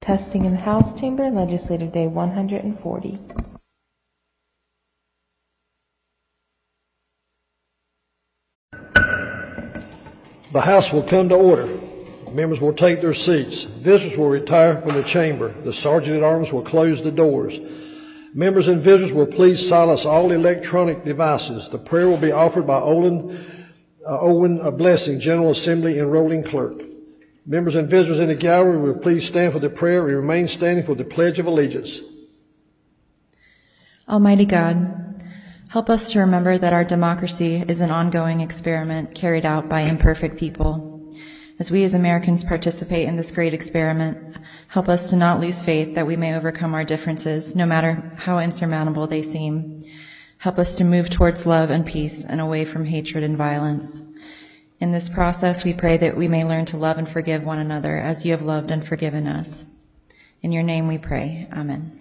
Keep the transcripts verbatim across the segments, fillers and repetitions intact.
Testing in the House Chamber, Legislative Day one hundred forty. The House will come to order. Members will take their seats. Visitors will retire from the chamber. The Sergeant at Arms will close the doors. Members and visitors will please silence all electronic devices. The prayer will be offered by Olin, uh, Owen uh, Blessing, General Assembly Enrolling Clerk. Members and visitors in the gallery will please stand for the prayer and remain standing for the Pledge of Allegiance. Almighty God, help us to remember that our democracy is an ongoing experiment carried out by imperfect people. As we as Americans participate in this great experiment, help us to not lose faith that we may overcome our differences, no matter how insurmountable they seem. Help us to move towards love and peace and away from hatred and violence. In this process, we pray that we may learn to love and forgive one another as you have loved and forgiven us. In your name we pray. Amen.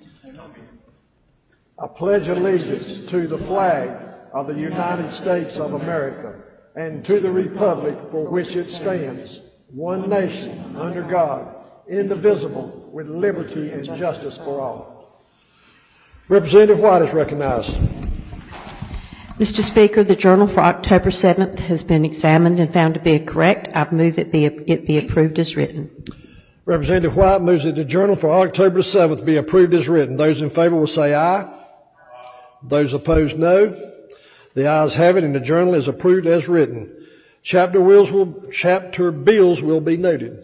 I pledge allegiance to the flag of the United States of America and to the republic for which it stands, one nation, under God, indivisible, with liberty and justice for all. Representative White is recognized. Mister Speaker, the Journal for October seventh has been examined and found to be correct. I've moved that be, it be approved as written. Representative White moves that the Journal for October seventh be approved as written. Those in favor will say aye. Those opposed, no. The ayes have it, and the Journal is approved as written. Chapter bills will, chapter bills will be noted.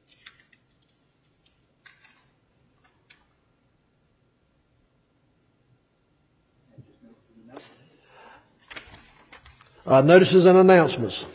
Uh, notices and announcements.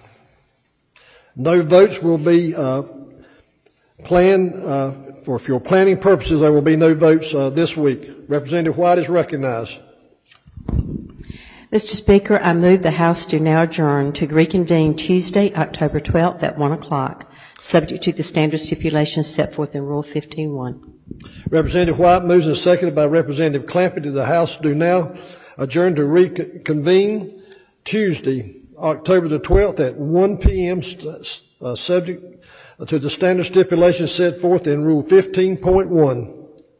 No votes will be uh, planned uh, for, for your planning purposes. There will be no votes uh, this week. Representative White is recognized. Mister Speaker, I move the House do now adjourn to reconvene Tuesday, October twelfth at one o'clock, subject to the standard stipulations set forth in Rule fifteen one. Representative White moves and seconded by Representative Clampett that the House do now adjourn to reconvene Tuesday, October the twelfth at one p.m. Uh, subject to the standard stipulations set forth in Rule fifteen point one.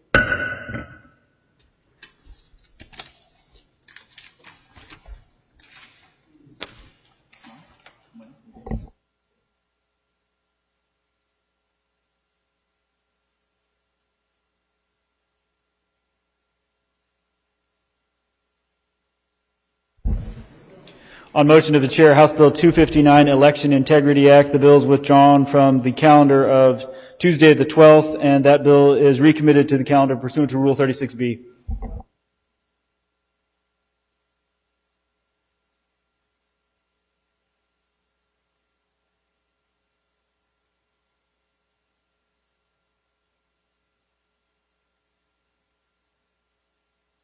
On motion of the Chair, House Bill two fifty-nine, Election Integrity Act. The bill is withdrawn from the calendar of Tuesday the twelfth, and that bill is recommitted to the calendar pursuant to Rule thirty-six B.